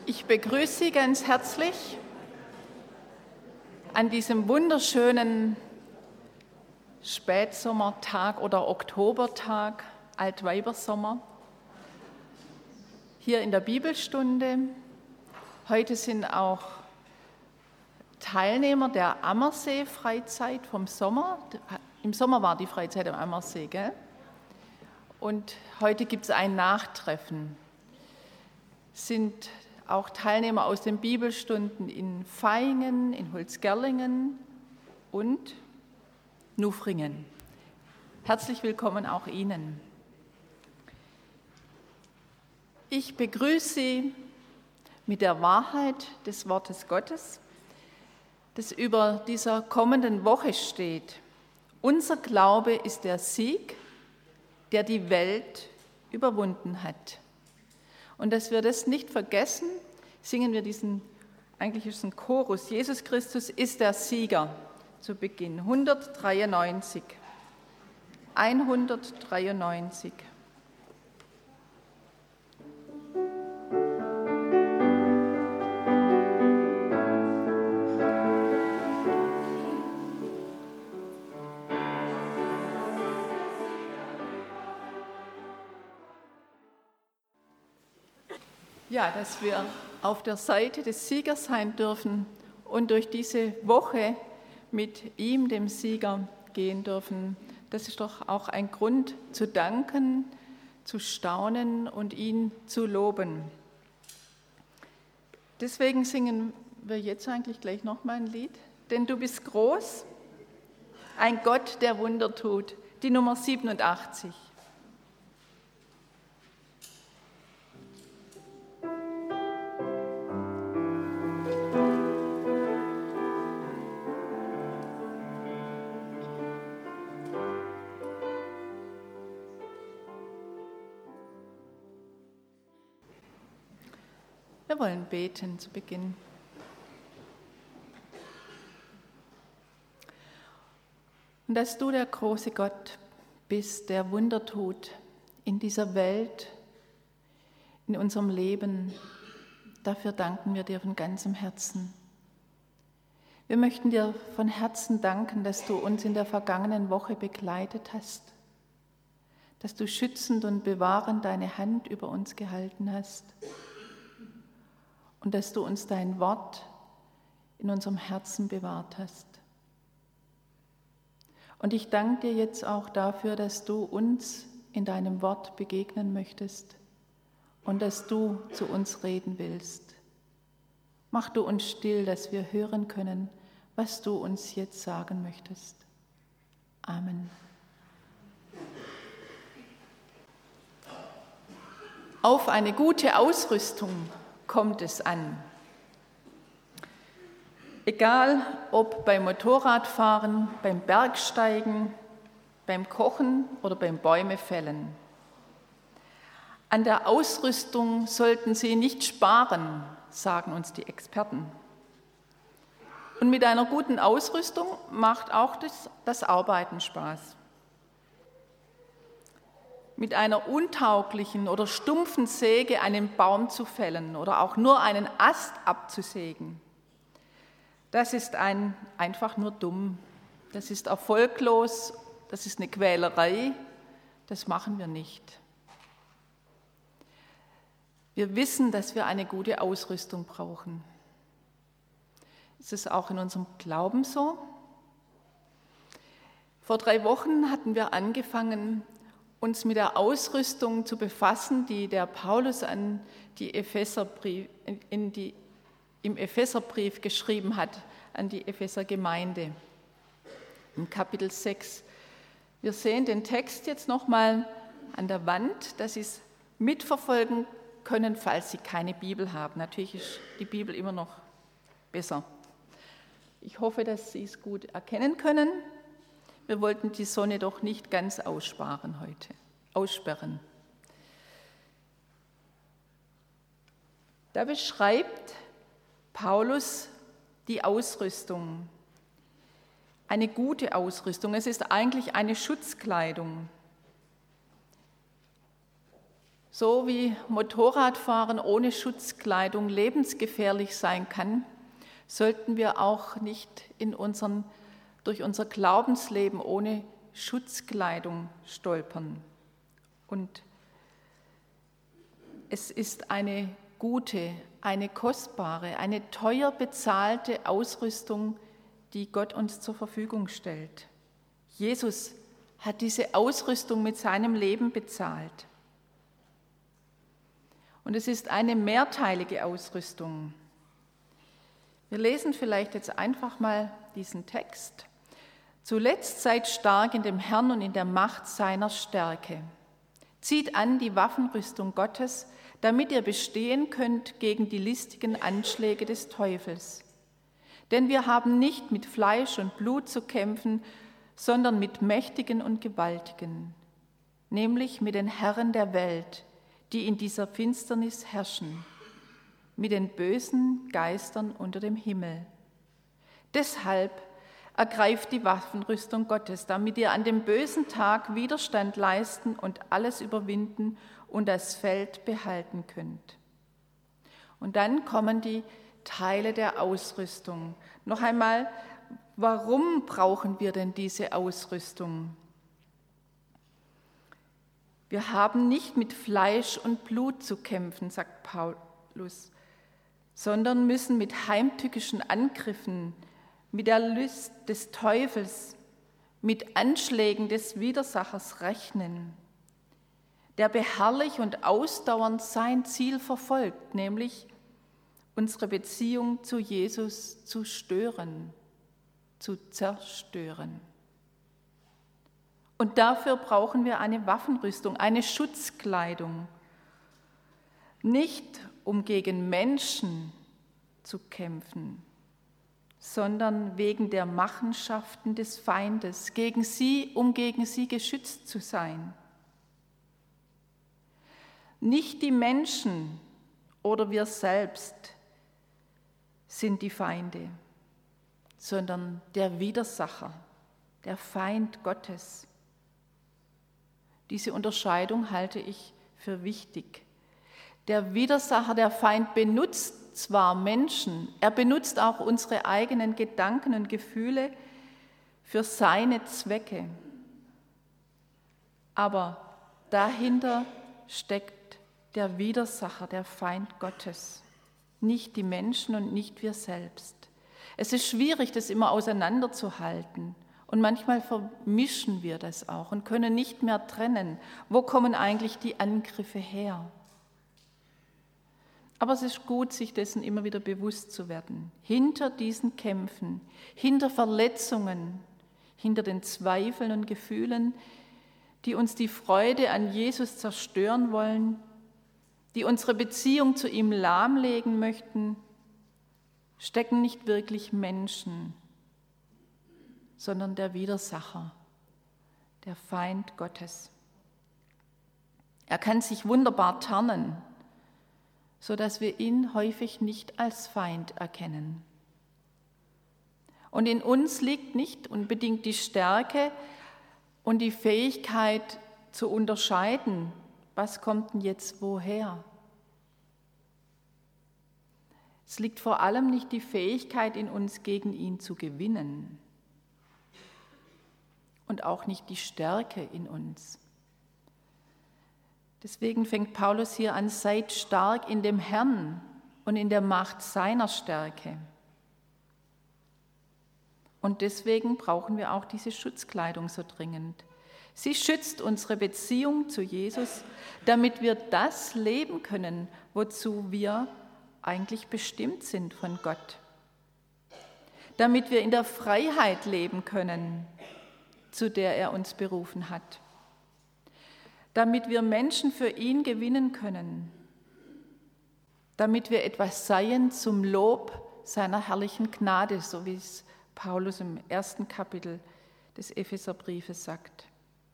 Ich begrüße Sie ganz herzlich an diesem wunderschönen Spätsommertag oder Oktobertag, Altweibersommer, hier in der Bibelstunde. Heute sind auch Teilnehmer der Ammersee-Freizeit vom Sommer. Im Sommer war die Freizeit am Ammersee, gell? Und heute gibt es ein Nachtreffen. Sind auch Teilnehmer aus den Bibelstunden in Vaihingen, in Holzgerlingen und Nufringen. Herzlich willkommen auch Ihnen. Ich begrüße Sie mit der Wahrheit des Wortes Gottes, das über dieser kommenden Woche steht. Unser Glaube ist der Sieg, der die Welt überwunden hat. Und dass wir das nicht vergessen, singen wir eigentlich ist es ein Chorus, Jesus Christus ist der Sieger, zu Beginn, 193. 193. Ja, dass wir auf der Seite des Siegers sein dürfen und durch diese Woche mit ihm, dem Sieger, gehen dürfen, das ist doch auch ein Grund zu danken, zu staunen und ihn zu loben. Deswegen singen wir jetzt eigentlich gleich nochmal ein Lied. Denn du bist groß, ein Gott, der Wunder tut, die Nummer 87. Wir wollen beten zu Beginn. Und dass du der große Gott bist, der Wunder tut in dieser Welt, in unserem Leben, dafür danken wir dir von ganzem Herzen. Wir möchten dir von Herzen danken, dass du uns in der vergangenen Woche begleitet hast, dass du schützend und bewahrend deine Hand über uns gehalten hast. Und dass du uns dein Wort in unserem Herzen bewahrt hast. Und ich danke dir jetzt auch dafür, dass du uns in deinem Wort begegnen möchtest und dass du zu uns reden willst. Mach du uns still, dass wir hören können, was du uns jetzt sagen möchtest. Amen. Auf eine gute Ausrüstung kommt es an. Egal ob beim Motorradfahren, beim Bergsteigen, beim Kochen oder beim Bäumefällen. An der Ausrüstung sollten Sie nicht sparen, sagen uns die Experten. Und mit einer guten Ausrüstung macht auch das Arbeiten Spaß. Mit einer untauglichen oder stumpfen Säge einen Baum zu fällen oder auch nur einen Ast abzusägen, das ist einfach nur dumm. Das ist erfolglos, das ist eine Quälerei, das machen wir nicht. Wir wissen, dass wir eine gute Ausrüstung brauchen. Ist es auch in unserem Glauben so? Vor 3 Wochen hatten wir angefangen, uns mit der Ausrüstung zu befassen, die der Paulus im Epheserbrief geschrieben hat, an die Ephesergemeinde, im Kapitel 6. Wir sehen den Text jetzt nochmal an der Wand, dass Sie es mitverfolgen können, falls Sie keine Bibel haben. Natürlich ist die Bibel immer noch besser. Ich hoffe, dass Sie es gut erkennen können. Wir wollten die Sonne doch nicht ganz aussperren heute. Da beschreibt Paulus die Ausrüstung. Eine gute Ausrüstung. Es ist eigentlich eine Schutzkleidung. So wie Motorradfahren ohne Schutzkleidung lebensgefährlich sein kann, sollten wir auch nicht durch unser Glaubensleben ohne Schutzkleidung stolpern. Und es ist eine gute, eine kostbare, eine teuer bezahlte Ausrüstung, die Gott uns zur Verfügung stellt. Jesus hat diese Ausrüstung mit seinem Leben bezahlt. Und es ist eine mehrteilige Ausrüstung. Wir lesen vielleicht jetzt einfach mal diesen Text. Zuletzt seid stark in dem Herrn und in der Macht seiner Stärke. Zieht an die Waffenrüstung Gottes, damit ihr bestehen könnt gegen die listigen Anschläge des Teufels. Denn wir haben nicht mit Fleisch und Blut zu kämpfen, sondern mit Mächtigen und Gewaltigen, nämlich mit den Herren der Welt, die in dieser Finsternis herrschen, mit den bösen Geistern unter dem Himmel. Deshalb ergreift die Waffenrüstung Gottes, damit ihr an dem bösen Tag Widerstand leisten und alles überwinden und das Feld behalten könnt. Und dann kommen die Teile der Ausrüstung. Noch einmal, warum brauchen wir denn diese Ausrüstung? Wir haben nicht mit Fleisch und Blut zu kämpfen, sagt Paulus, sondern müssen mit heimtückischen Angriffen, mit der List des Teufels, mit Anschlägen des Widersachers rechnen, der beharrlich und ausdauernd sein Ziel verfolgt, nämlich unsere Beziehung zu Jesus zu stören, zu zerstören. Und dafür brauchen wir eine Waffenrüstung, eine Schutzkleidung, nicht um gegen Menschen zu kämpfen, sondern wegen der Machenschaften des Feindes, um gegen sie geschützt zu sein. Nicht die Menschen oder wir selbst sind die Feinde, sondern der Widersacher, der Feind Gottes. Diese Unterscheidung halte ich für wichtig. Der Widersacher, der Feind, benutzt zwar Menschen, er benutzt auch unsere eigenen Gedanken und Gefühle für seine Zwecke, aber dahinter steckt der Widersacher, der Feind Gottes, nicht die Menschen und nicht wir selbst. Es ist schwierig, das immer auseinanderzuhalten. Und manchmal vermischen wir das auch und können nicht mehr trennen. Wo kommen eigentlich die Angriffe her? Aber es ist gut, sich dessen immer wieder bewusst zu werden. Hinter diesen Kämpfen, hinter Verletzungen, hinter den Zweifeln und Gefühlen, die uns die Freude an Jesus zerstören wollen, die unsere Beziehung zu ihm lahmlegen möchten, stecken nicht wirklich Menschen, sondern der Widersacher, der Feind Gottes. Er kann sich wunderbar tarnen, sodass wir ihn häufig nicht als Feind erkennen. Und in uns liegt nicht unbedingt die Stärke und die Fähigkeit zu unterscheiden, was kommt denn jetzt woher? Es liegt vor allem nicht die Fähigkeit in uns, gegen ihn zu gewinnen und auch nicht die Stärke in uns. Deswegen fängt Paulus hier an, seid stark in dem Herrn und in der Macht seiner Stärke. Und deswegen brauchen wir auch diese Schutzkleidung so dringend. Sie schützt unsere Beziehung zu Jesus, damit wir das leben können, wozu wir eigentlich bestimmt sind von Gott. Damit wir in der Freiheit leben können, zu der er uns berufen hat. Damit wir Menschen für ihn gewinnen können. Damit wir etwas seien zum Lob seiner herrlichen Gnade, so wie es Paulus im 1. Kapitel des Epheserbriefes sagt.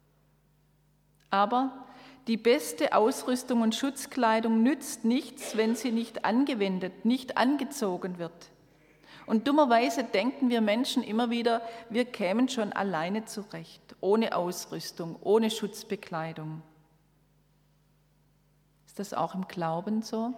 Aber die beste Ausrüstung und Schutzkleidung nützt nichts, wenn sie nicht angewendet, nicht angezogen wird. Und dummerweise denken wir Menschen immer wieder, wir kämen schon alleine zurecht, ohne Ausrüstung, ohne Schutzbekleidung. Ist das auch im Glauben so?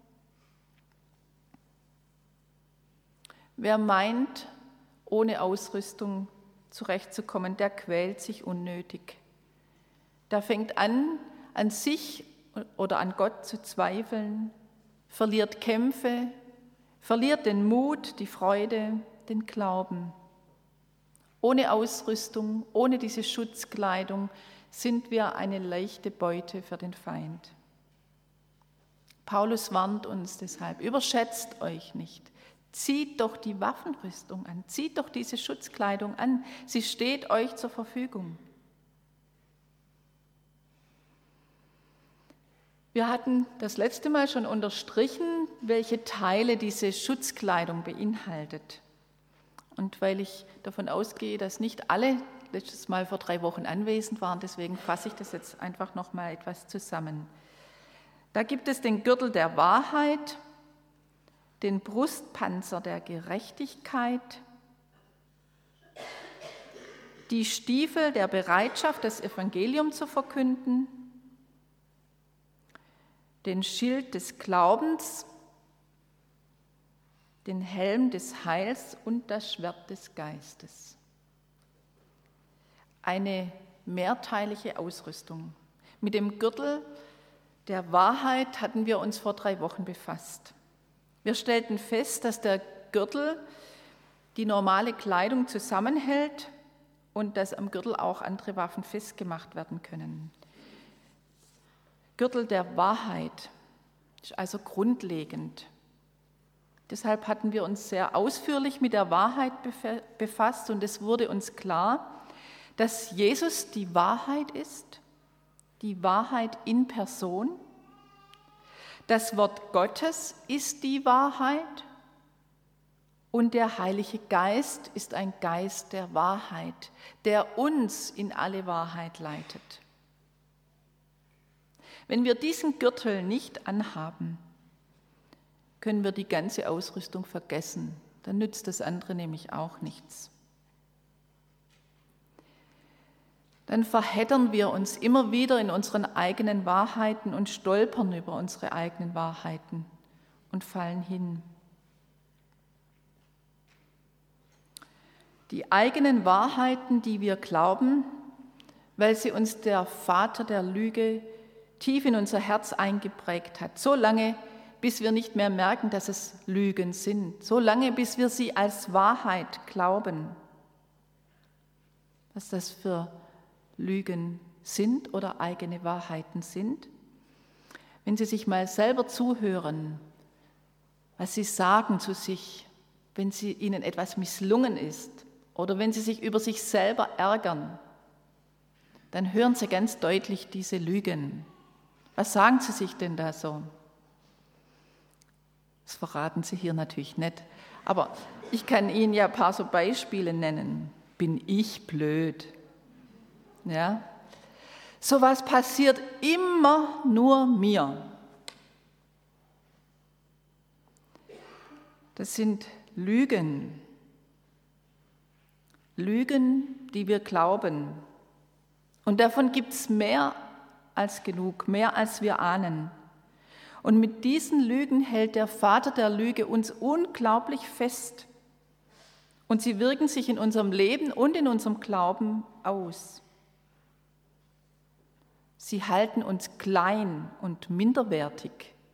Wer meint, ohne Ausrüstung zurechtzukommen, der quält sich unnötig. Der fängt an sich oder an Gott zu zweifeln, verliert Kämpfe, verliert den Mut, die Freude, den Glauben. Ohne Ausrüstung, ohne diese Schutzkleidung sind wir eine leichte Beute für den Feind. Paulus warnt uns deshalb, überschätzt euch nicht. Zieht doch die Waffenrüstung an, zieht doch diese Schutzkleidung an, sie steht euch zur Verfügung. Wir hatten das letzte Mal schon unterstrichen, welche Teile diese Schutzkleidung beinhaltet. Und weil ich davon ausgehe, dass nicht alle letztes Mal vor 3 Wochen anwesend waren, deswegen fasse ich das jetzt einfach noch mal etwas zusammen. Da gibt es den Gürtel der Wahrheit, den Brustpanzer der Gerechtigkeit, die Stiefel der Bereitschaft, das Evangelium zu verkünden, den Schild des Glaubens, den Helm des Heils und das Schwert des Geistes. Eine mehrteilige Ausrüstung. Mit dem Gürtel der Wahrheit hatten wir uns vor 3 Wochen befasst. Wir stellten fest, dass der Gürtel die normale Kleidung zusammenhält und dass am Gürtel auch andere Waffen festgemacht werden können. Gürtel der Wahrheit ist also grundlegend. Deshalb hatten wir uns sehr ausführlich mit der Wahrheit befasst und es wurde uns klar, dass Jesus die Wahrheit ist, die Wahrheit in Person. Das Wort Gottes ist die Wahrheit und der Heilige Geist ist ein Geist der Wahrheit, der uns in alle Wahrheit leitet. Wenn wir diesen Gürtel nicht anhaben, können wir die ganze Ausrüstung vergessen. Dann nützt das andere nämlich auch nichts. Dann verheddern wir uns immer wieder in unseren eigenen Wahrheiten und stolpern über unsere eigenen Wahrheiten und fallen hin. Die eigenen Wahrheiten, die wir glauben, weil sie uns der Vater der Lüge tief in unser Herz eingeprägt hat, so lange, bis wir nicht mehr merken, dass es Lügen sind, so lange, bis wir sie als Wahrheit glauben. Was das für Lügen sind oder eigene Wahrheiten sind. Wenn Sie sich mal selber zuhören, was Sie sagen zu sich, wenn Ihnen etwas misslungen ist oder wenn Sie sich über sich selber ärgern, dann hören Sie ganz deutlich diese Lügen. Was sagen Sie sich denn da so? Das verraten Sie hier natürlich nicht, aber ich kann Ihnen ja ein paar so Beispiele nennen. Bin ich blöd? Ja? Sowas passiert immer nur mir. Das sind Lügen. Lügen, die wir glauben. Und davon gibt es mehr als genug, mehr als wir ahnen. Und mit diesen Lügen hält der Vater der Lüge uns unglaublich fest. Und sie wirken sich in unserem Leben und in unserem Glauben aus. Sie halten uns klein und minderwertig.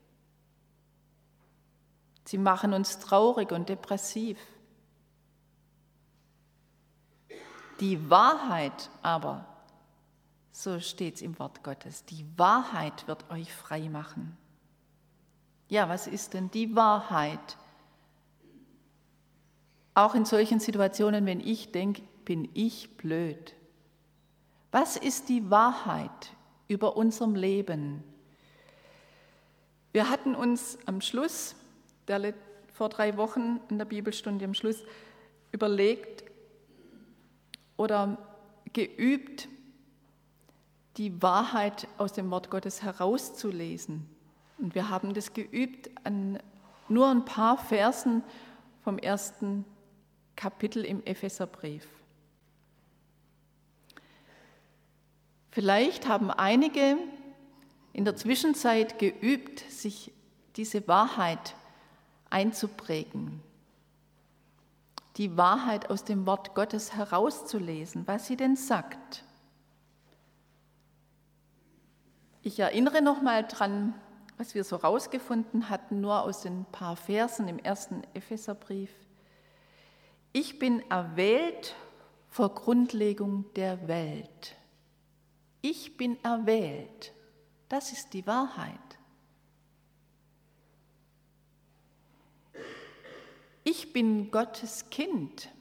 Sie machen uns traurig und depressiv. Die Wahrheit aber, so steht es im Wort Gottes, die Wahrheit wird euch frei machen. Ja, was ist denn die Wahrheit? Auch in solchen Situationen, wenn ich denke, bin ich blöd. Was ist die Wahrheit über unserem Leben? Wir hatten uns am Schluss, vor 3 Wochen in der Bibelstunde am Schluss, überlegt oder geübt, die Wahrheit aus dem Wort Gottes herauszulesen. Und wir haben das geübt an nur ein paar Versen vom 1. Kapitel im Epheserbrief. Vielleicht haben einige in der Zwischenzeit geübt, sich diese Wahrheit einzuprägen, die Wahrheit aus dem Wort Gottes herauszulesen, was sie denn sagt. Ich erinnere nochmal dran, was wir so rausgefunden hatten, nur aus den paar Versen im ersten Epheserbrief. Ich bin erwählt vor Grundlegung der Welt. Ich bin erwählt. Das ist die Wahrheit. Ich bin Gottes Kind.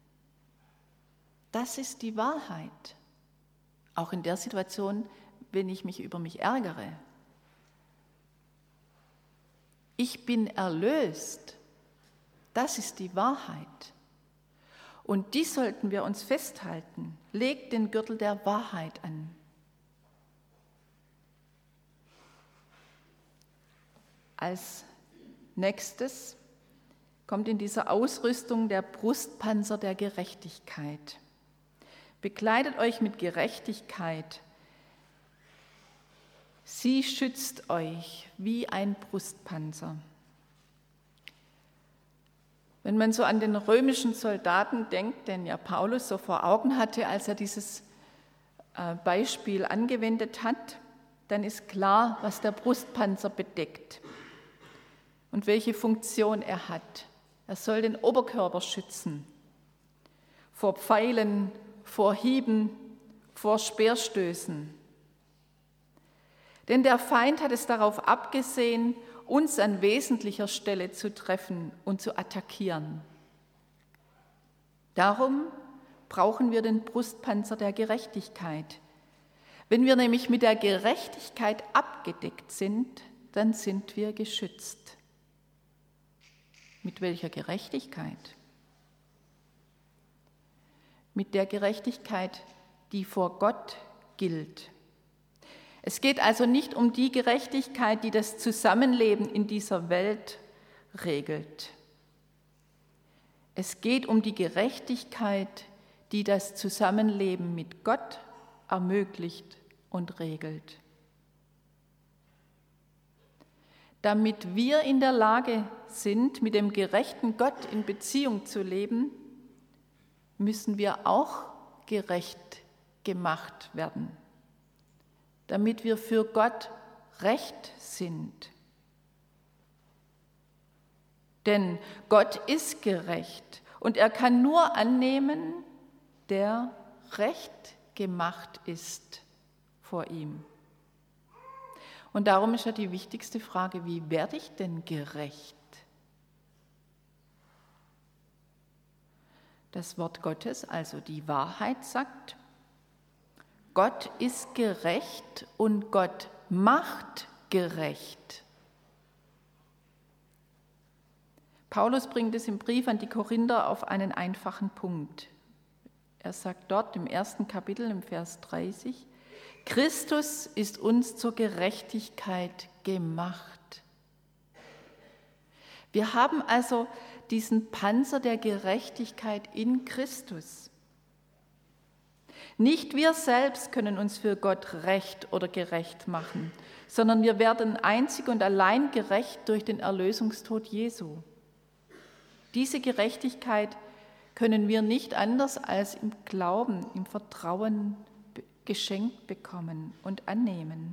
Das ist die Wahrheit. Auch in der Situation, wenn ich mich über mich ärgere. Ich bin erlöst. Das ist die Wahrheit. Und die sollten wir uns festhalten. Legt den Gürtel der Wahrheit an. Als nächstes kommt in dieser Ausrüstung der Brustpanzer der Gerechtigkeit. Bekleidet euch mit Gerechtigkeit. Sie schützt euch wie ein Brustpanzer. Wenn man so an den römischen Soldaten denkt, den ja Paulus so vor Augen hatte, als er dieses Beispiel angewendet hat, dann ist klar, was der Brustpanzer bedeckt und welche Funktion er hat. Er soll den Oberkörper schützen vor Pfeilen, vor Hieben, vor Speerstößen. Denn der Feind hat es darauf abgesehen, uns an wesentlicher Stelle zu treffen und zu attackieren. Darum brauchen wir den Brustpanzer der Gerechtigkeit. Wenn wir nämlich mit der Gerechtigkeit abgedeckt sind, dann sind wir geschützt. Mit welcher Gerechtigkeit? Mit der Gerechtigkeit, die vor Gott gilt. Es geht also nicht um die Gerechtigkeit, die das Zusammenleben in dieser Welt regelt. Es geht um die Gerechtigkeit, die das Zusammenleben mit Gott ermöglicht und regelt. Damit wir in der Lage sind, mit dem gerechten Gott in Beziehung zu leben, müssen wir auch gerecht gemacht werden, damit wir für Gott recht sind. Denn Gott ist gerecht und er kann nur annehmen, der recht gemacht ist vor ihm. Und darum ist ja die wichtigste Frage, wie werde ich denn gerecht? Das Wort Gottes, also die Wahrheit, sagt, Gott ist gerecht und Gott macht gerecht. Paulus bringt es im Brief an die Korinther auf einen einfachen Punkt. Er sagt dort im 1. Kapitel, im Vers 30, Christus ist uns zur Gerechtigkeit gemacht. Wir haben also diesen Panzer der Gerechtigkeit in Christus. Nicht wir selbst können uns für Gott recht oder gerecht machen, sondern wir werden einzig und allein gerecht durch den Erlösungstod Jesu. Diese Gerechtigkeit können wir nicht anders als im Glauben, im Vertrauen geschenkt bekommen und annehmen.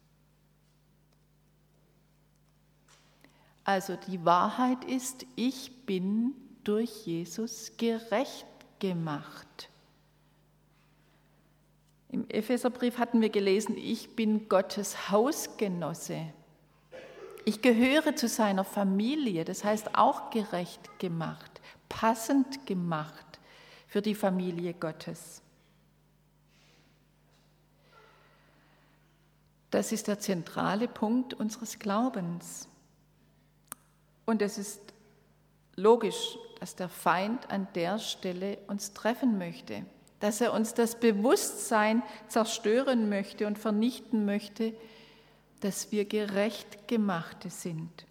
Also die Wahrheit ist, ich bin durch Jesus gerecht gemacht. Im Epheserbrief hatten wir gelesen, ich bin Gottes Hausgenosse. Ich gehöre zu seiner Familie, das heißt auch gerecht gemacht, passend gemacht für die Familie Gottes. Das ist der zentrale Punkt unseres Glaubens. Und es ist logisch, dass der Feind an der Stelle uns treffen möchte, dass er uns das Bewusstsein zerstören möchte und vernichten möchte, dass wir gerecht Gemachte sind.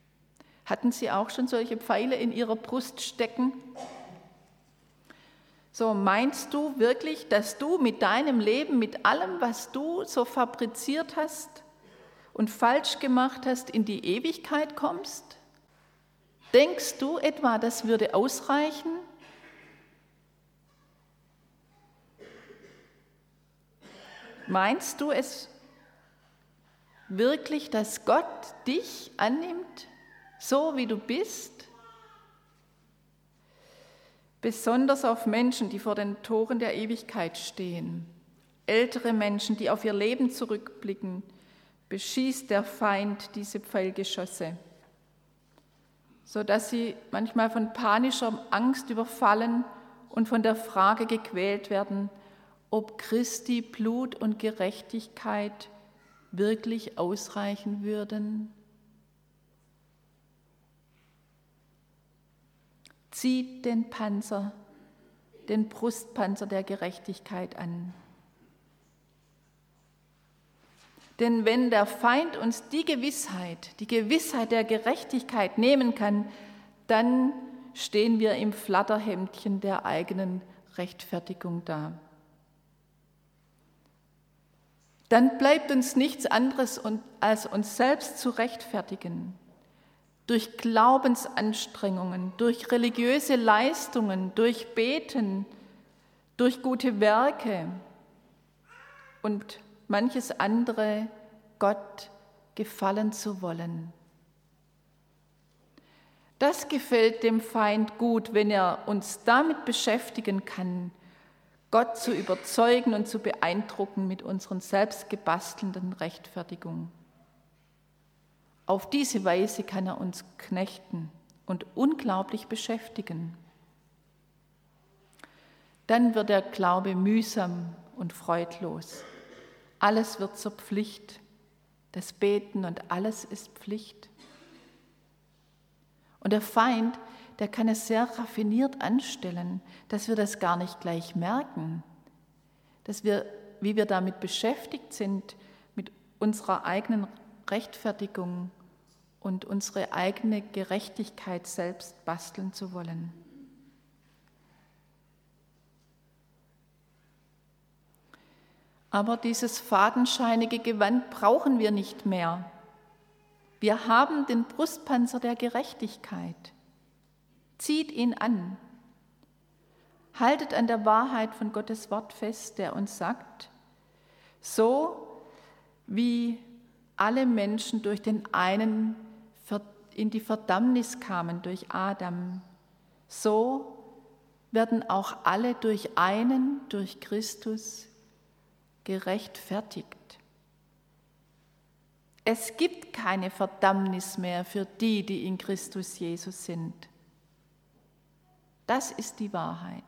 Hatten Sie auch schon solche Pfeile in Ihrer Brust stecken? So, meinst du wirklich, dass du mit deinem Leben, mit allem, was du so fabriziert hast und falsch gemacht hast, in die Ewigkeit kommst? Denkst du etwa, das würde ausreichen? Meinst du es wirklich, dass Gott dich annimmt, so wie du bist? Besonders auf Menschen, die vor den Toren der Ewigkeit stehen, ältere Menschen, die auf ihr Leben zurückblicken, beschießt der Feind diese Pfeilgeschosse, sodass sie manchmal von panischer Angst überfallen und von der Frage gequält werden, ob Christi Blut und Gerechtigkeit wirklich ausreichen würden. Zieht den Panzer, den Brustpanzer der Gerechtigkeit an. Denn wenn der Feind uns die Gewissheit der Gerechtigkeit nehmen kann, dann stehen wir im Flatterhemdchen der eigenen Rechtfertigung da. Dann bleibt uns nichts anderes, als uns selbst zu rechtfertigen. Durch Glaubensanstrengungen, durch religiöse Leistungen, durch Beten, durch gute Werke und manches andere, Gott gefallen zu wollen. Das gefällt dem Feind gut, wenn er uns damit beschäftigen kann, Gott zu überzeugen und zu beeindrucken mit unseren selbstgebastelnden Rechtfertigungen. Auf diese Weise kann er uns knechten und unglaublich beschäftigen. Dann wird der Glaube mühsam und freudlos. Alles wird zur Pflicht. Das Beten und alles ist Pflicht. Und der Feind, der kann es sehr raffiniert anstellen, dass wir das gar nicht gleich merken, dass wir, wie wir damit beschäftigt sind, mit unserer eigenen Rechtfertigung und unsere eigene Gerechtigkeit selbst basteln zu wollen. Aber dieses fadenscheinige Gewand brauchen wir nicht mehr. Wir haben den Brustpanzer der Gerechtigkeit. Zieht ihn an. Haltet an der Wahrheit von Gottes Wort fest, der uns sagt, so wie alle Menschen durch den einen in die Verdammnis kamen, durch Adam, so werden auch alle durch einen, durch Christus, gerechtfertigt. Es gibt keine Verdammnis mehr für die, die in Christus Jesus sind. Das ist die Wahrheit.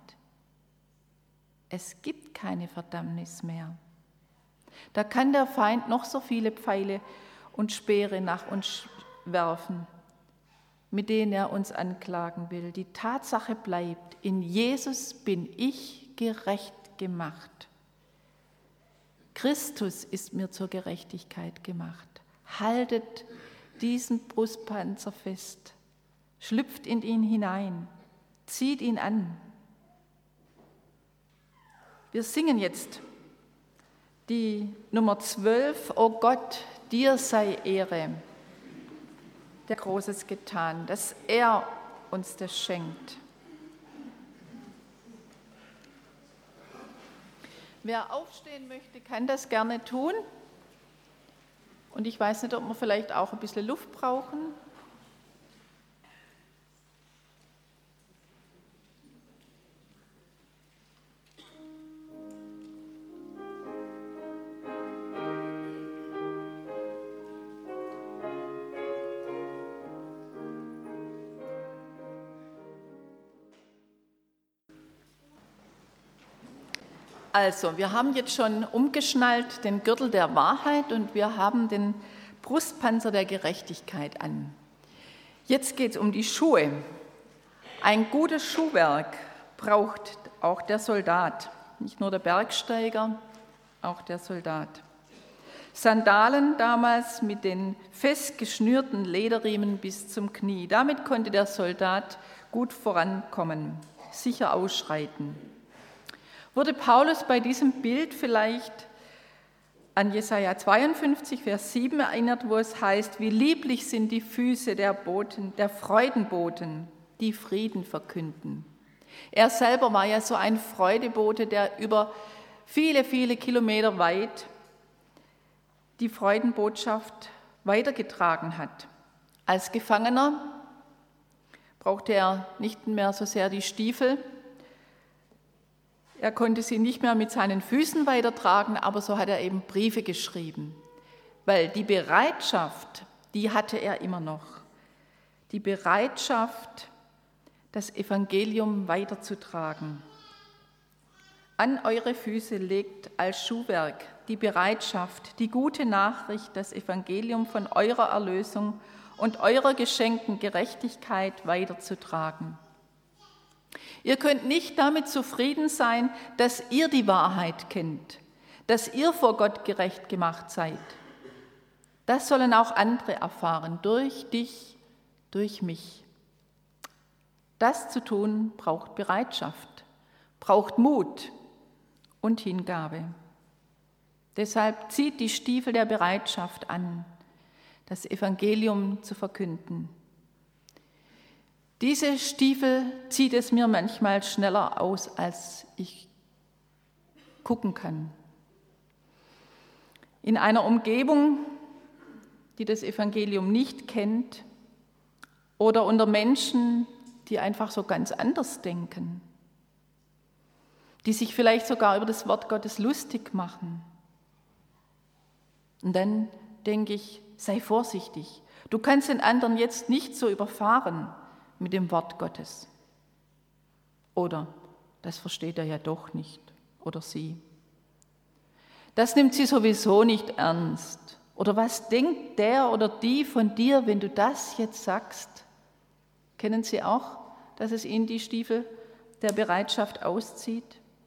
Es gibt keine Verdammnis mehr. Da kann der Feind noch so viele Pfeile und Speere nach uns werfen, mit denen er uns anklagen will. Die Tatsache bleibt, in Jesus bin ich gerecht gemacht. Christus ist mir zur Gerechtigkeit gemacht. Haltet diesen Brustpanzer fest, schlüpft in ihn hinein, zieht ihn an. Wir singen jetzt die Nummer 12, O Gott, dir sei Ehre, der Großes getan, dass er uns das schenkt. Wer aufstehen möchte, kann das gerne tun. Und ich weiß nicht, ob wir vielleicht auch ein bisschen Luft brauchen. Also, wir haben jetzt schon umgeschnallt den Gürtel der Wahrheit und wir haben den Brustpanzer der Gerechtigkeit an. Jetzt geht es um die Schuhe. Ein gutes Schuhwerk braucht auch der Soldat, nicht nur der Bergsteiger, auch der Soldat. Sandalen damals mit den fest geschnürten Lederriemen bis zum Knie. Damit konnte der Soldat gut vorankommen, sicher ausschreiten. Wurde Paulus bei diesem Bild vielleicht an Jesaja 52, Vers 7 erinnert, wo es heißt, wie lieblich sind die Füße der Boten, der Freudenboten, die Frieden verkünden. Er selber war ja so ein Freudebote, der über viele, viele Kilometer weit die Freudenbotschaft weitergetragen hat. Als Gefangener brauchte er nicht mehr so sehr die Stiefel. Er konnte sie nicht mehr mit seinen Füßen weitertragen, aber so hat er eben Briefe geschrieben. Weil die Bereitschaft, die hatte er immer noch. Die Bereitschaft, das Evangelium weiterzutragen. An eure Füße legt als Schuhwerk die Bereitschaft, die gute Nachricht, das Evangelium von eurer Erlösung und eurer geschenkten Gerechtigkeit weiterzutragen. Ihr könnt nicht damit zufrieden sein, dass ihr die Wahrheit kennt, dass ihr vor Gott gerecht gemacht seid. Das sollen auch andere erfahren, durch dich, durch mich. Das zu tun braucht Bereitschaft, braucht Mut und Hingabe. Deshalb zieht die Stiefel der Bereitschaft an, das Evangelium zu verkünden. Diese Stiefel zieht es mir manchmal schneller aus, als ich gucken kann. In einer Umgebung, die das Evangelium nicht kennt, oder unter Menschen, die einfach so ganz anders denken, die sich vielleicht sogar über das Wort Gottes lustig machen. Und dann denke ich, sei vorsichtig. Du kannst den anderen jetzt nicht so überfahren mit dem Wort Gottes. Oder, das versteht er ja doch nicht, oder sie. Das nimmt sie sowieso nicht ernst. Oder was denkt der oder die von dir, wenn du das jetzt sagst? Kennen Sie auch, dass es Ihnen die Stiefel der Bereitschaft auszieht?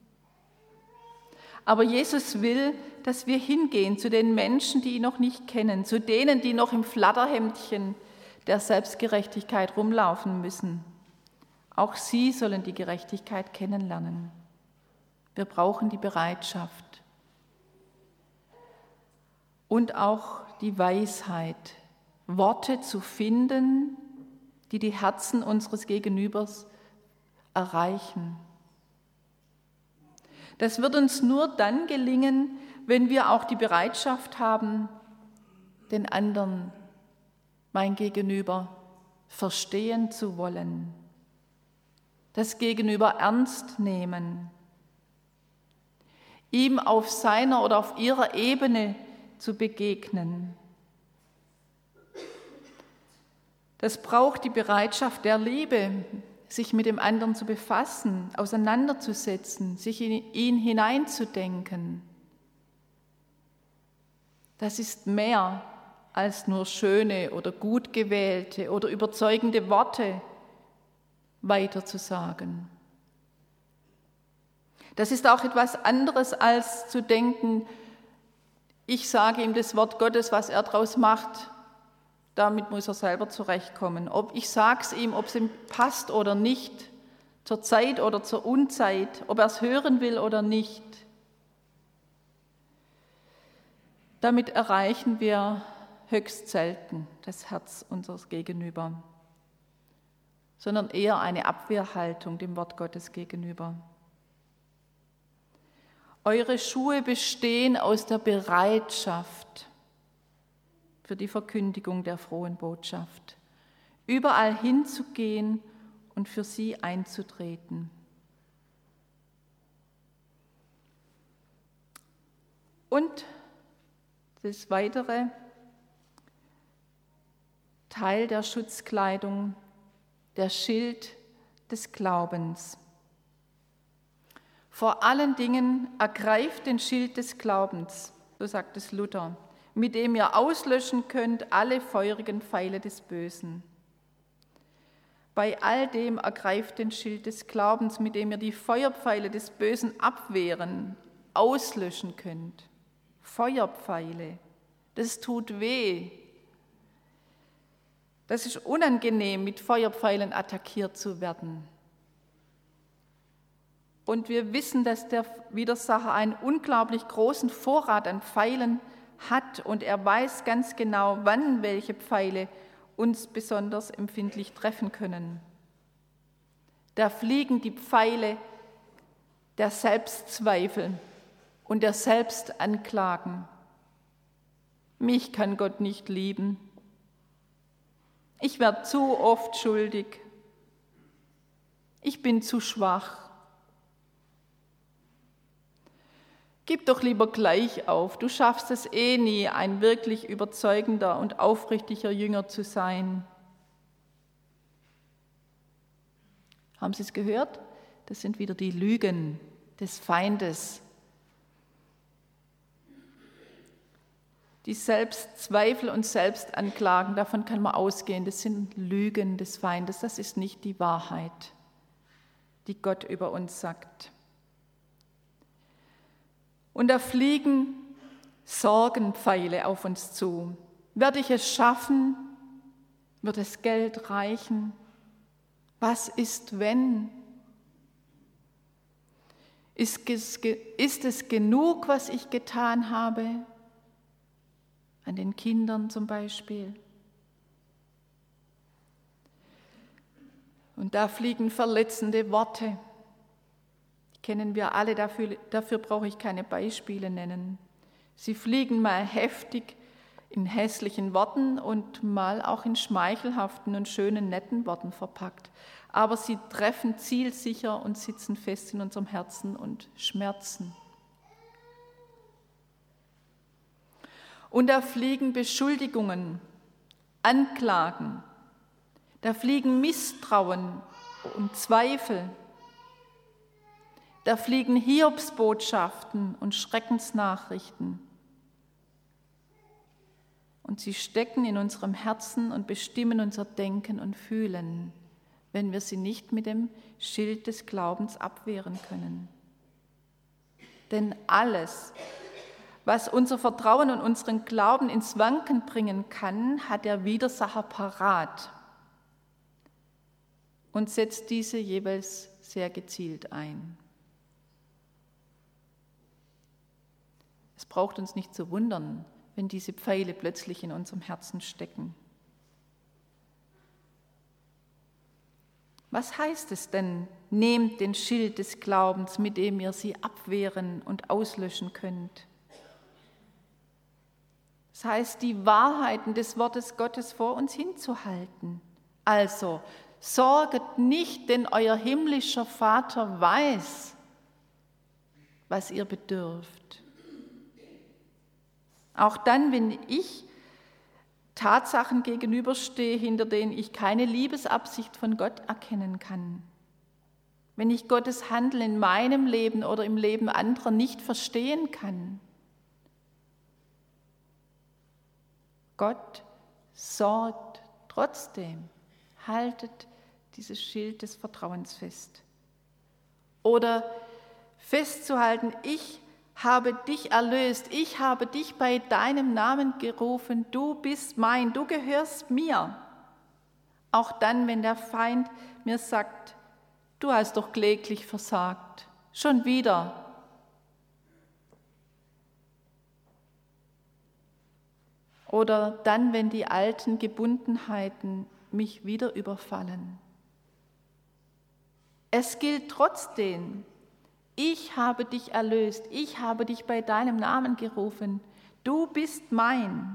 Aber Jesus will, dass wir hingehen zu den Menschen, die ihn noch nicht kennen, zu denen, die noch im Flatterhemdchen der Selbstgerechtigkeit rumlaufen müssen. Auch sie sollen die Gerechtigkeit kennenlernen. Wir brauchen die Bereitschaft und auch die Weisheit, Worte zu finden, die die Herzen unseres Gegenübers erreichen. Das wird uns nur dann gelingen, wenn wir auch die Bereitschaft haben, den anderen, mein Gegenüber, verstehen zu wollen, das Gegenüber ernst nehmen, ihm auf seiner oder auf ihrer Ebene zu begegnen. Das braucht die Bereitschaft der Liebe, sich mit dem anderen zu befassen, auseinanderzusetzen, sich in ihn hineinzudenken. Das ist mehr als nur schöne oder gut gewählte oder überzeugende Worte weiterzusagen. Das ist auch etwas anderes als zu denken, ich sage ihm das Wort Gottes, was er daraus macht, damit muss er selber zurechtkommen. Ob ich sage es ihm, ob es ihm passt oder nicht, zur Zeit oder zur Unzeit, ob er es hören will oder nicht. Damit erreichen wir höchst selten das Herz unseres Gegenüber, sondern eher eine Abwehrhaltung dem Wort Gottes gegenüber. Eure Schuhe bestehen aus der Bereitschaft für die Verkündigung der frohen Botschaft, überall hinzugehen und für sie einzutreten. Und das weitere Teil der Schutzkleidung, der Schild des Glaubens. Vor allen Dingen ergreift den Schild des Glaubens, so sagt es Luther, mit dem ihr auslöschen könnt alle feurigen Pfeile des Bösen. Bei all dem ergreift den Schild des Glaubens, mit dem ihr die Feuerpfeile des Bösen abwehren, auslöschen könnt. Feuerpfeile, das tut weh. Das ist unangenehm, mit Feuerpfeilen attackiert zu werden. und wir wissen, dass der Widersacher einen unglaublich großen Vorrat an Pfeilen hat und er weiß ganz genau, wann welche Pfeile uns besonders empfindlich treffen können. Da fliegen die Pfeile der Selbstzweifel und der Selbstanklagen. Mich kann Gott nicht lieben. Ich werde zu oft schuldig. Ich bin zu schwach. Gib doch lieber gleich auf, du schaffst es eh nie, ein wirklich überzeugender und aufrichtiger Jünger zu sein. Haben Sie es gehört? Das sind wieder die Lügen des Feindes. Die Selbstzweifel und Selbstanklagen, davon kann man ausgehen, das sind Lügen des Feindes, das ist nicht die Wahrheit, die Gott über uns sagt. Und da fliegen Sorgenpfeile auf uns zu. Werde ich es schaffen? Wird das Geld reichen? Was ist, wenn? Ist es genug, was ich getan habe? An den Kindern zum Beispiel. Und da fliegen verletzende Worte. Die kennen wir alle, dafür brauche ich keine Beispiele nennen. Sie fliegen mal heftig in hässlichen Worten und mal auch in schmeichelhaften und schönen, netten Worten verpackt. Aber sie treffen zielsicher und sitzen fest in unserem Herzen und schmerzen. Und da fliegen Beschuldigungen, Anklagen, da fliegen Misstrauen und Zweifel, da fliegen Hiobsbotschaften und Schreckensnachrichten. Und sie stecken in unserem Herzen und bestimmen unser Denken und Fühlen, wenn wir sie nicht mit dem Schild des Glaubens abwehren können. Denn alles, was unser Vertrauen und unseren Glauben ins Wanken bringen kann, hat der Widersacher parat und setzt diese jeweils sehr gezielt ein. Es braucht uns nicht zu wundern, wenn diese Pfeile plötzlich in unserem Herzen stecken. Was heißt es denn, nehmt den Schild des Glaubens, mit dem ihr sie abwehren und auslöschen könnt? Das heißt, die Wahrheiten des Wortes Gottes vor uns hinzuhalten. Also, sorget nicht, denn euer himmlischer Vater weiß, was ihr bedürft. Auch dann, wenn ich Tatsachen gegenüberstehe, hinter denen ich keine Liebesabsicht von Gott erkennen kann. Wenn ich Gottes Handeln in meinem Leben oder im Leben anderer nicht verstehen kann. Gott sorgt trotzdem, haltet dieses Schild des Vertrauens fest. Oder festzuhalten, ich habe dich erlöst, ich habe dich bei deinem Namen gerufen, du bist mein, du gehörst mir. Auch dann, wenn der Feind mir sagt, du hast doch kläglich versagt, schon wieder. Oder dann, wenn die alten Gebundenheiten mich wieder überfallen. Es gilt trotzdem, ich habe dich erlöst, ich habe dich bei deinem Namen gerufen, du bist mein.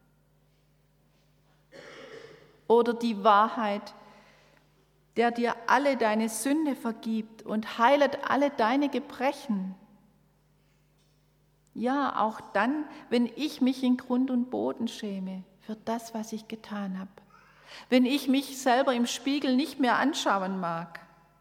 Oder die Wahrheit, der dir alle deine Sünde vergibt und heilet alle deine Gebrechen. Ja, auch dann, wenn ich mich in Grund und Boden schäme für das, was ich getan habe. Wenn ich mich selber im Spiegel nicht mehr anschauen mag.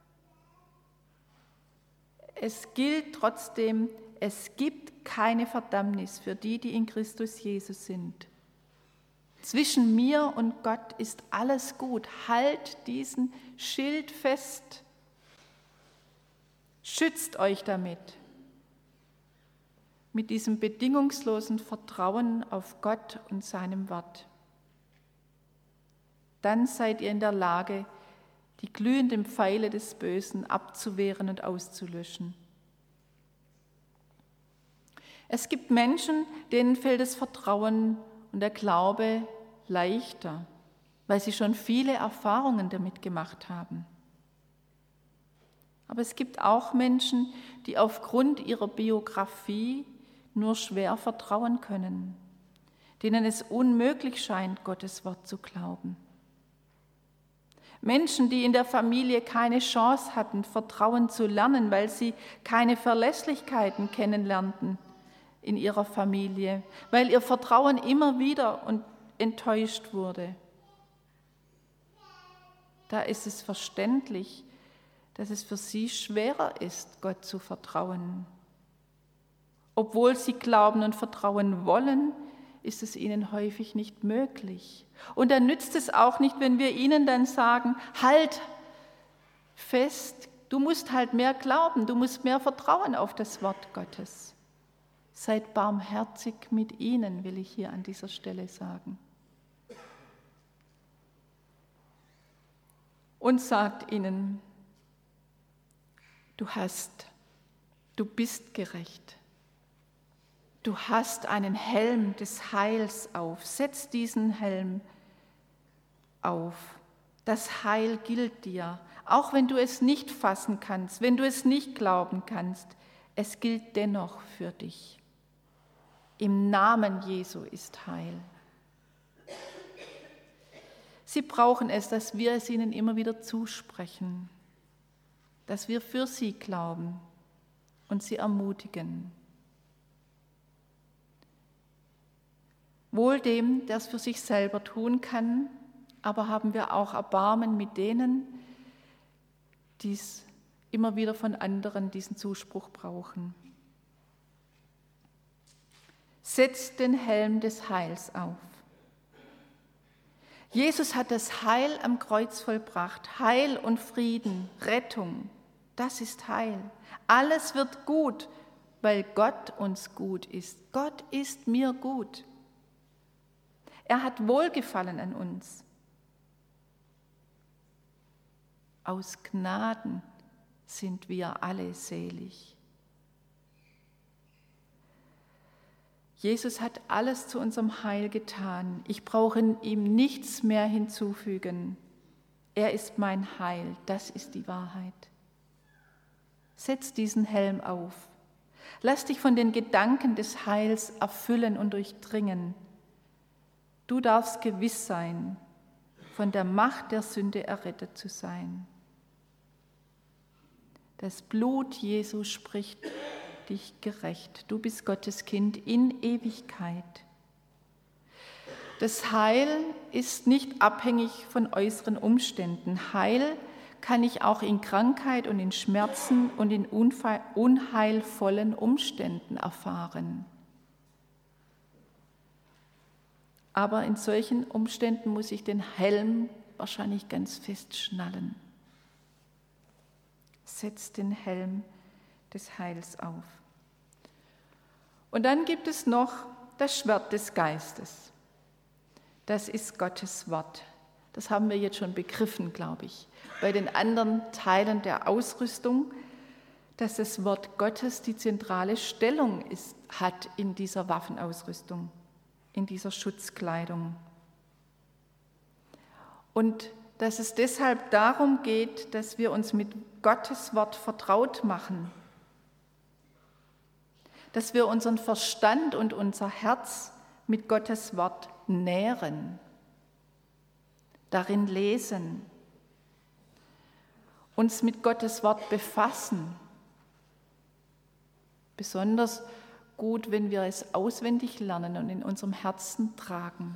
Es gilt trotzdem, es gibt keine Verdammnis für die, die in Christus Jesus sind. Zwischen mir und Gott ist alles gut. Halt diesen Schild fest. Schützt euch damit. Mit diesem bedingungslosen Vertrauen auf Gott und seinem Wort. Dann seid ihr in der Lage, die glühenden Pfeile des Bösen abzuwehren und auszulöschen. Es gibt Menschen, denen fällt das Vertrauen und der Glaube leichter, weil sie schon viele Erfahrungen damit gemacht haben. Aber es gibt auch Menschen, die aufgrund ihrer Biografie nur schwer vertrauen können, denen es unmöglich scheint, Gottes Wort zu glauben. Menschen, die in der Familie keine Chance hatten, Vertrauen zu lernen, weil sie keine Verlässlichkeiten kennenlernten in ihrer Familie, weil ihr Vertrauen immer wieder enttäuscht wurde. Da ist es verständlich, dass es für sie schwerer ist, Gott zu vertrauen. Obwohl sie glauben und vertrauen wollen, ist es ihnen häufig nicht möglich. Und dann nützt es auch nicht, wenn wir ihnen dann sagen, halt fest, du musst halt mehr glauben, du musst mehr vertrauen auf das Wort Gottes. Seid barmherzig mit ihnen, will ich hier an dieser Stelle sagen. Und sagt ihnen, du bist gerecht. Du hast einen Helm des Heils auf. Setz diesen Helm auf. Das Heil gilt dir, auch wenn du es nicht fassen kannst, wenn du es nicht glauben kannst. Es gilt dennoch für dich. Im Namen Jesu ist Heil. Sie brauchen es, dass wir es ihnen immer wieder zusprechen, dass wir für sie glauben und sie ermutigen. Wohl dem, der es für sich selber tun kann, aber haben wir auch Erbarmen mit denen, die es immer wieder von anderen diesen Zuspruch brauchen. Setzt den Helm des Heils auf. Jesus hat das Heil am Kreuz vollbracht. Heil und Frieden, Rettung, das ist Heil. Alles wird gut, weil Gott uns gut ist. Gott ist mir gut. Er hat Wohlgefallen an uns. Aus Gnaden sind wir alle selig. Jesus hat alles zu unserem Heil getan. Ich brauche ihm nichts mehr hinzufügen. Er ist mein Heil, das ist die Wahrheit. Setz diesen Helm auf. Lass dich von den Gedanken des Heils erfüllen und durchdringen. Du darfst gewiss sein, von der Macht der Sünde errettet zu sein. Das Blut Jesu spricht dich gerecht. Du bist Gottes Kind in Ewigkeit. Das Heil ist nicht abhängig von äußeren Umständen. Heil kann ich auch in Krankheit und in Schmerzen und in unheilvollen Umständen erfahren. Aber in solchen Umständen muss ich den Helm wahrscheinlich ganz fest schnallen. Setz den Helm des Heils auf. Und dann gibt es noch das Schwert des Geistes. Das ist Gottes Wort. Das haben wir jetzt schon begriffen, glaube ich, bei den anderen Teilen der Ausrüstung, dass das Wort Gottes die zentrale Stellung hat in dieser Waffenausrüstung, in dieser Schutzkleidung. Und dass es deshalb darum geht, dass wir uns mit Gottes Wort vertraut machen, dass wir unseren Verstand und unser Herz mit Gottes Wort nähren, darin lesen, uns mit Gottes Wort befassen. Besonders gut, wenn wir es auswendig lernen und in unserem Herzen tragen.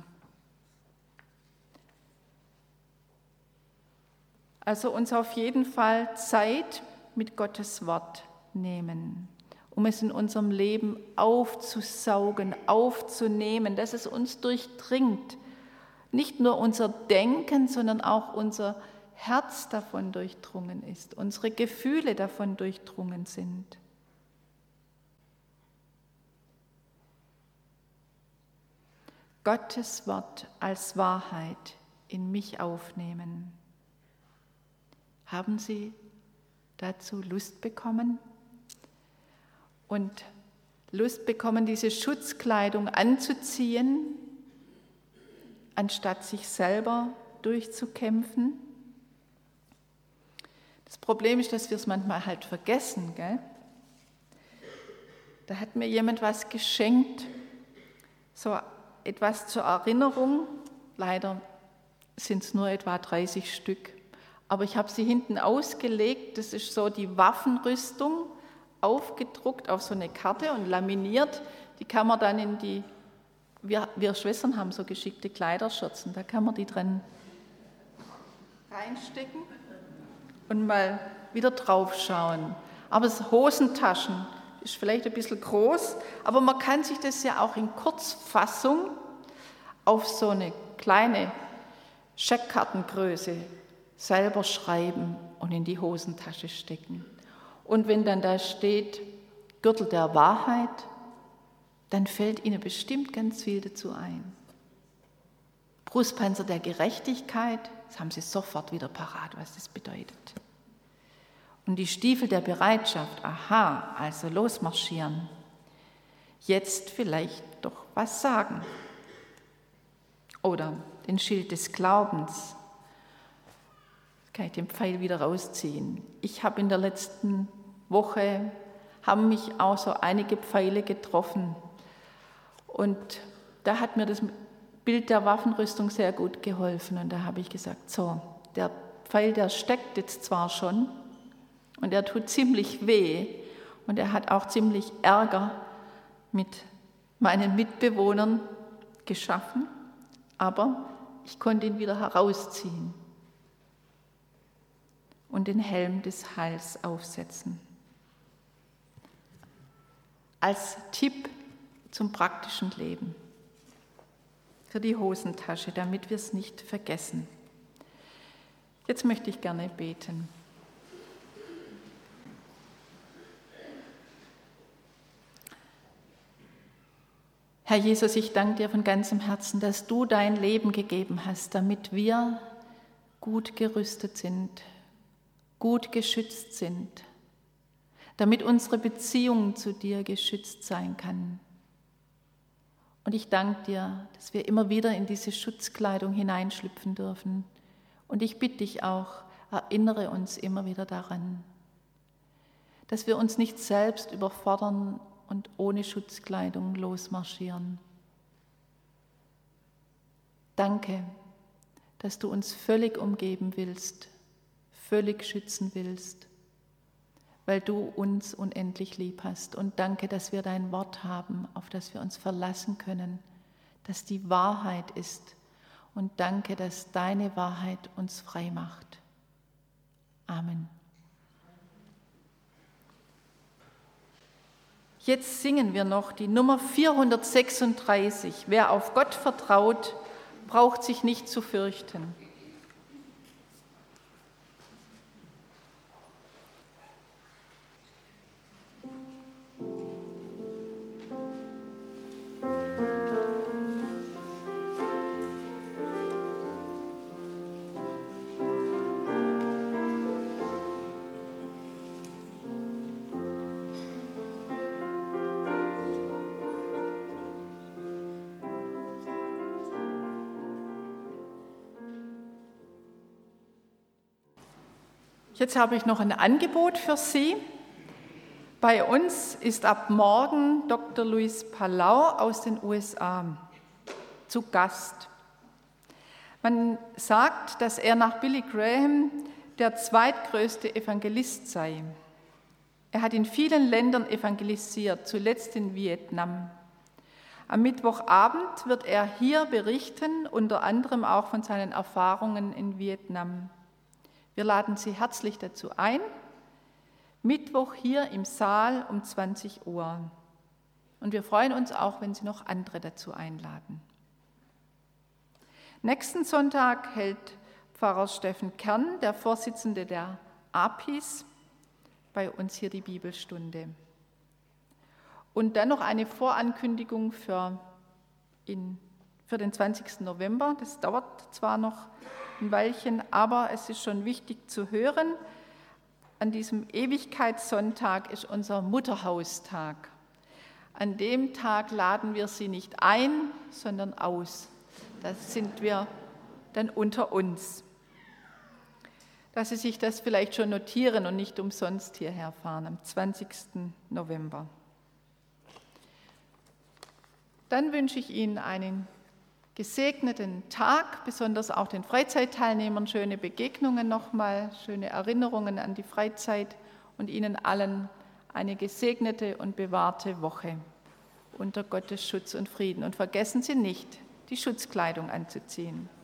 Also uns auf jeden Fall Zeit mit Gottes Wort nehmen, um es in unserem Leben aufzusaugen, aufzunehmen, dass es uns durchdringt. Nicht nur unser Denken, sondern auch unser Herz davon durchdrungen ist, unsere Gefühle davon durchdrungen sind. Gottes Wort als Wahrheit in mich aufnehmen. Haben Sie dazu Lust bekommen? Und Lust bekommen, diese Schutzkleidung anzuziehen, anstatt sich selber durchzukämpfen? Das Problem ist, dass wir es manchmal halt vergessen, gell? Da hat mir jemand was geschenkt, so etwas zur Erinnerung. Leider sind es nur etwa 30 Stück. Aber ich habe sie hinten ausgelegt. Das ist so die Waffenrüstung, aufgedruckt auf so eine Karte und laminiert. Die kann man dann in die, wir Schwestern haben so geschickte Kleiderschürzen, da kann man die dran reinstecken und mal wieder drauf schauen. Aber das Hosentaschen ist vielleicht ein bisschen groß, aber man kann sich das ja auch in Kurzfassung auf so eine kleine Scheckkartengröße selber schreiben und in die Hosentasche stecken. Und wenn dann da steht, Gürtel der Wahrheit, dann fällt Ihnen bestimmt ganz viel dazu ein. Brustpanzer der Gerechtigkeit, das haben Sie sofort wieder parat, was das bedeutet. Und die Stiefel der Bereitschaft, aha, also losmarschieren. Jetzt vielleicht doch was sagen. Oder den Schild des Glaubens. Kann ich den Pfeil wieder rausziehen. Ich habe in der letzten Woche, haben mich auch so einige Pfeile getroffen. Und da hat mir das Bild der Waffenrüstung sehr gut geholfen. Und da habe ich gesagt, so, der Pfeil, der steckt jetzt zwar schon und er tut ziemlich weh und er hat auch ziemlich Ärger mit meinen Mitbewohnern geschaffen, aber ich konnte ihn wieder herausziehen und den Helm des Heils aufsetzen. Als Tipp zum praktischen Leben für die Hosentasche, damit wir es nicht vergessen. Jetzt möchte ich gerne beten. Herr Jesus, ich danke dir von ganzem Herzen, dass du dein Leben gegeben hast, damit wir gut gerüstet sind, gut geschützt sind, damit unsere Beziehung zu dir geschützt sein kann. Und ich danke dir, dass wir immer wieder in diese Schutzkleidung hineinschlüpfen dürfen. Und ich bitte dich auch, erinnere uns immer wieder daran, dass wir uns nicht selbst überfordern und ohne Schutzkleidung losmarschieren. Danke, dass du uns völlig umgeben willst, völlig schützen willst, weil du uns unendlich lieb hast. Und danke, dass wir dein Wort haben, auf das wir uns verlassen können, dass die Wahrheit ist. Und danke, dass deine Wahrheit uns frei macht. Amen. Jetzt singen wir noch die Nummer 436. Wer auf Gott vertraut, braucht sich nicht zu fürchten. Jetzt habe ich noch ein Angebot für Sie. Bei uns ist ab morgen Dr. Luis Palau aus den USA zu Gast. Man sagt, dass er nach Billy Graham der zweitgrößte Evangelist sei. Er hat in vielen Ländern evangelisiert, zuletzt in Vietnam. Am Mittwochabend wird er hier berichten, unter anderem auch von seinen Erfahrungen in Vietnam. Wir laden Sie herzlich dazu ein. Mittwoch hier im Saal um 20 Uhr. Und wir freuen uns auch, wenn Sie noch andere dazu einladen. Nächsten Sonntag hält Pfarrer Steffen Kern, der Vorsitzende der APIS, bei uns hier die Bibelstunde. Und dann noch eine Vorankündigung für den 20. November. Das dauert zwar noch, ein Weilchen, aber es ist schon wichtig zu hören, an diesem Ewigkeitssonntag ist unser Mutterhaustag. An dem Tag laden wir Sie nicht ein, sondern aus. Da sind wir dann unter uns. Dass Sie sich das vielleicht schon notieren und nicht umsonst hierher fahren, am 20. November. Dann wünsche ich Ihnen einen gesegneten Tag, besonders auch den Freizeitteilnehmern schöne Begegnungen nochmal, schöne Erinnerungen an die Freizeit und Ihnen allen eine gesegnete und bewahrte Woche unter Gottes Schutz und Frieden. Und vergessen Sie nicht, die Schutzkleidung anzuziehen.